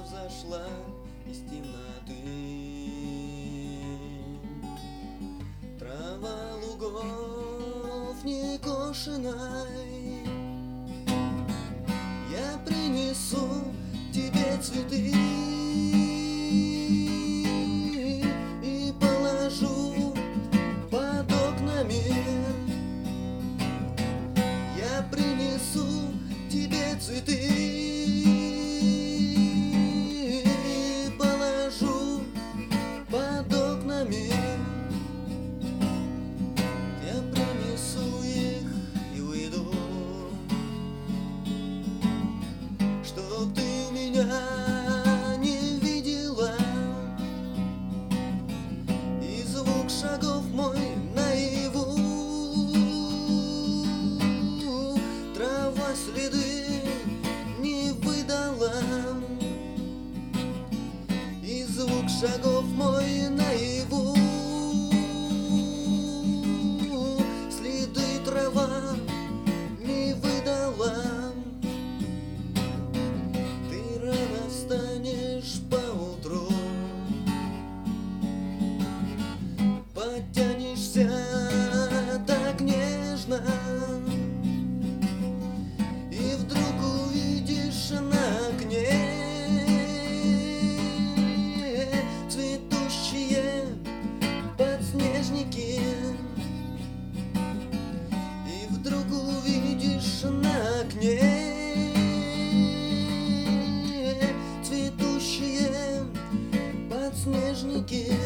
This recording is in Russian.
взошла из темноты. Трава лугов некошенной, я принесу тебе цветы и положу под окнами. Я принесу тебе цветы и положу под окнами. Я принесу их и уйду, чтоб ты меня не видела, и звук шагов мой наяву. Трава следы не выдала, и звук шагов мой наяву. Следы трава не выдала. Ты рано встанешь поутру, потянешься так нежно, и вдруг увидишь на окне цветущие подснежники. И вдруг увидишь на окне цветущие подснежники.